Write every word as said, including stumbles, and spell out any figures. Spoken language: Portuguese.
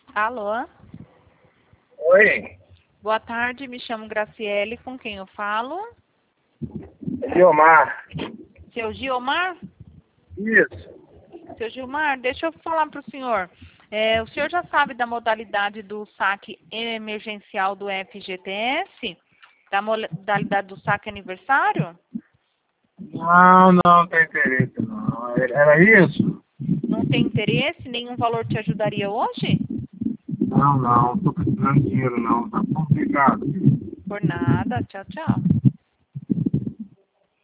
Alô? Oi, Boa tarde, me chamo Graciele, com quem eu falo? Gilmar. Seu Gilmar? Isso. Seu Gilmar, deixa eu falar para o senhor. É, o senhor já sabe da modalidade do saque emergencial do F G T S? Da modalidade do saque aniversário? Não, não tem interesse, não. Era isso? Não tem interesse? Nenhum valor te ajudaria hoje? Não, não. Tô precisando de dinheiro, não. Tá complicado. Por nada. Tchau, tchau.